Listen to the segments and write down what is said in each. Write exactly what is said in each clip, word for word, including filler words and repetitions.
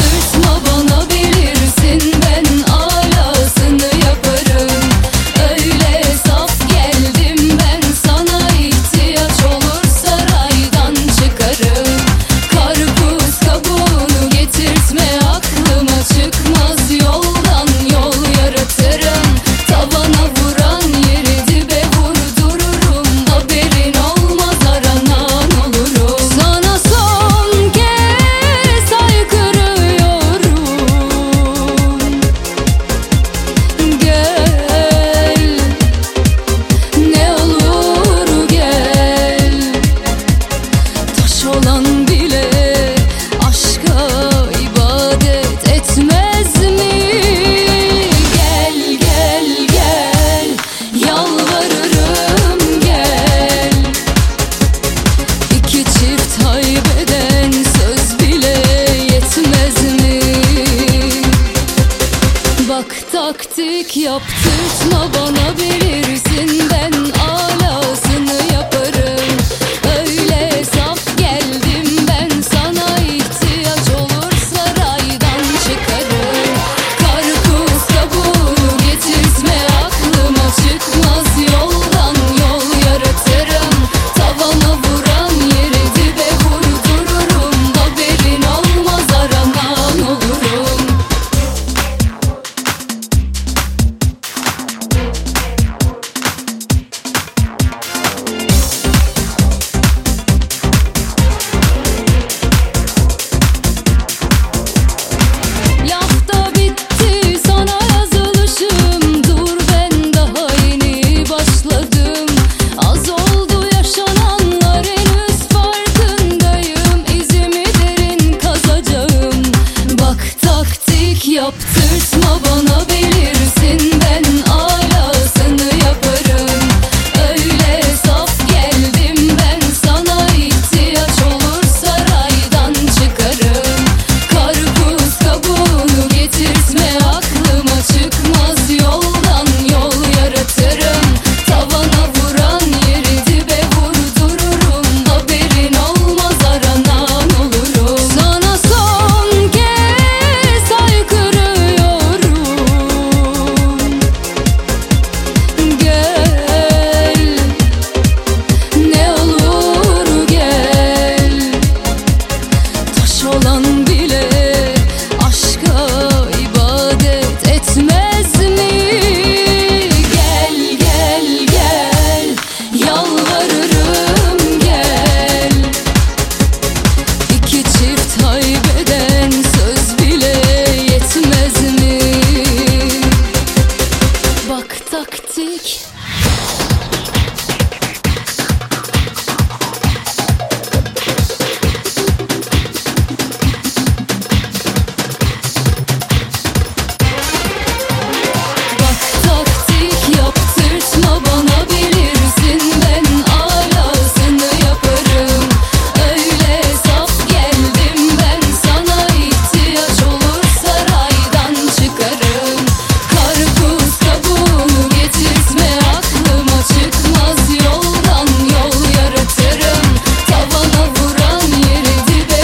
yaptırtma bana, bilirsin ben alasını yaparım. Öyle saf geldim ben sana, ihtiyaç olur saraydan çıkarım. Karpuz kabuğunu getirtme aklıma, çıkmaz yoldan yol yaratırım. Tavana vuran yeri dibe vurdururum, haberin olmaz aranan olurum. Sana son kez haykırıyorum, gel ne olur gel. Taş olan bile aşka ibadet etmez mi? Gel gel gel, yalvarırım gel. İki çift haybeden söz bile yetmez mi? Bak taktik yaptırtma bana, bilirsin ben alasını yaparım. Öyle saf geldim ben sana, ihtiyaç olur saraydan çıkarım. Karpuz kabuğunu getirtme aklıma, çıkmaz yoldan yol yaratırım. Tavana vuran yeri dibe vurdururum, haberin olmaz aranan olurum. Lafta bitti sana yazılışım, dur ben daha yeni başladım. Az oldu yaşananlar, henüz farkındayım, izimi derin kazacağım. Bak taktik yaptırtma bana, bilirsin ben alasını yaparım. Öyle saf geldim ben sana, ihtiyaç olur saraydan çıkarım. Karpuz kabuğunu getirtme aklıma, çıkmaz yoldan yol yaratırım. Tavana vuran yeri dibe vurdururum, haberin olmaz aranan olurum. Sana son kez haykırıyorum, gel ne olur gel. Taş olan bile aşka ibadet etmez mi? Gel gel gel, yalvarırım gel. İki çift haybeden söz bile yetmez mi? Bak taktik. Bak taktik yaptırtma bana, bilirsin ben alasını yaparım. Öyle saf geldim ben sana, ihtiyaç olur saraydan çıkarım. Karpuz kabuğunu getirtme aklıma, çıkmaz yoldan yol yaratırım. Tavana vuran yeri dibe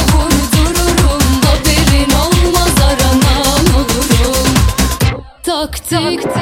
vurdururum, haberin olmaz aranan olurum. Taktik